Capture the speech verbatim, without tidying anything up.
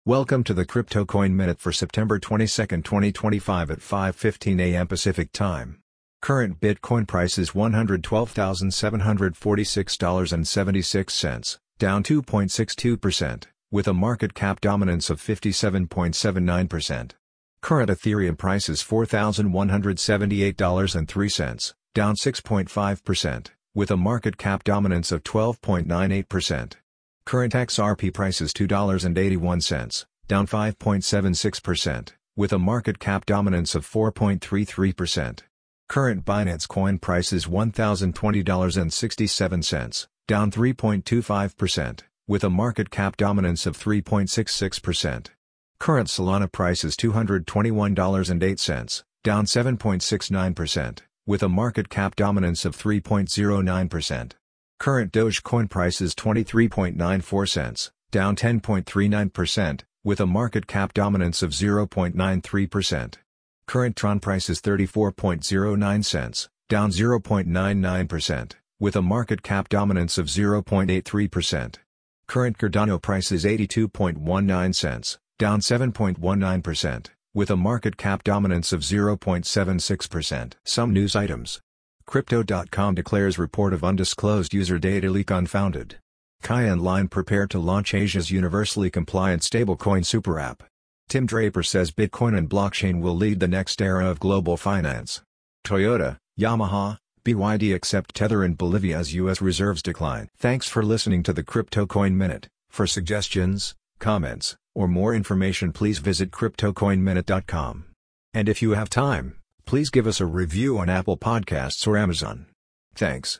Welcome to the Crypto Coin Minute for September twenty-second, twenty twenty-five at five fifteen a m Pacific Time. Current Bitcoin price is one hundred twelve thousand seven hundred forty-six dollars and seventy-six cents, down two point six two percent, with a market cap dominance of fifty-seven point seven nine percent. Current Ethereum price is four thousand one hundred seventy-eight dollars and three cents, down six point five percent, with a market cap dominance of twelve point nine eight percent. Current X R P price is two dollars and eighty-one cents, down five point seven six percent, with a market cap dominance of four point three three percent. Current Binance Coin price is one thousand twenty dollars and sixty-seven cents, down three point two five percent, with a market cap dominance of three point six six percent. Current Solana price is two hundred twenty-one dollars and eight cents, down seven point six nine percent, with a market cap dominance of three point zero nine percent. Current Dogecoin price is twenty-three point nine four cents, down ten point three nine percent, with a market cap dominance of zero point nine three percent. Current Tron price is thirty-four point zero nine cents, down zero point nine nine percent, with a market cap dominance of zero point eight three percent. Current Cardano price is eighty-two point one nine cents, down seven point one nine percent, with a market cap dominance of zero point seven six percent. Some news items. Crypto dot com declares report of undisclosed user data leak unfounded. Kyan Line prepare to launch Asia's universally compliant stablecoin super app. Tim Draper says Bitcoin and blockchain will lead the next era of global finance. Toyota, Yamaha, B Y D accept Tether in Bolivia as U S reserves decline. Thanks for listening to the Crypto Coin Minute. For suggestions, comments, or more information, please visit crypto coin minute dot com. And if you have time, please give us a review on Apple Podcasts or Amazon. Thanks.